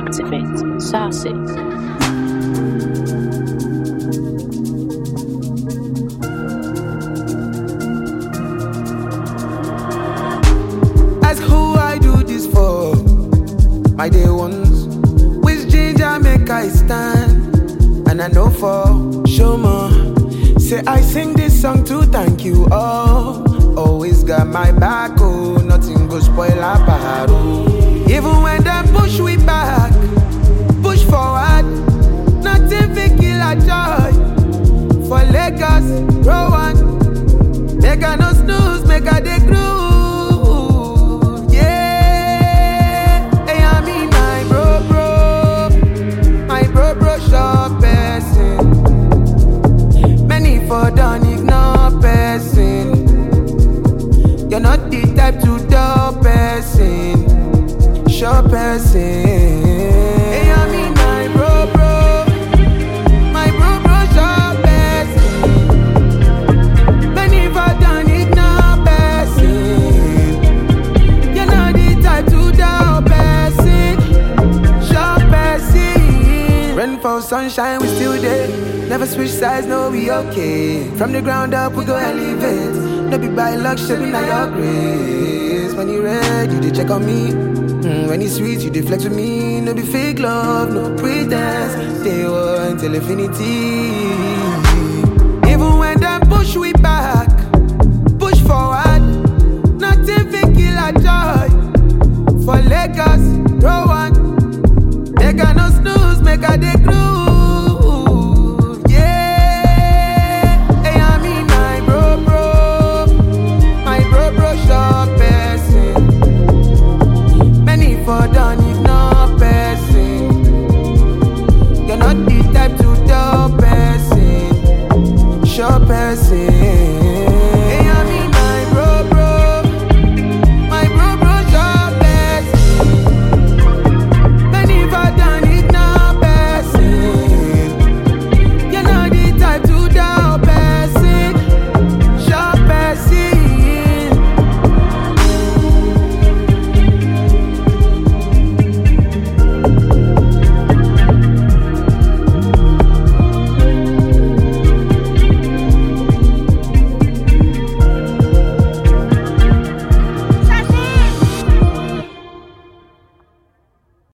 Activate. Saucy. As who I do this for? My day ones. With ginger make I stand. And I know for sure say I sing this song to thank you all. Always got my back, oh. Nothing go spoil our party. Even when them push we back, push forward. Nothing fi kill our joy. For Lagos, row on. Make a no snooze, make a dey groove. Yeah, hey, I mean my bro, shop person. Many for done ignore person. You're not the type to do person. Sure person. Hey, I mean my bro, sure person. Many for done ignore person. You're not the type to do person. Sure person. Run for sunshine, we still there. Never switch sides, no, we okay. From the ground up, we go elevate. No be by luck, shit, not your grace. When you red, you dey check on me. When it's sweet, you dey flex with me. No be fake love, no pretense. Stay on till infinity. Even when them push we back, push forward. Nothing fi kill our joy. For Lagos, row on. Make a no snooze, make a dey groove. For done ignore person. You're not the type to do person. Sure person.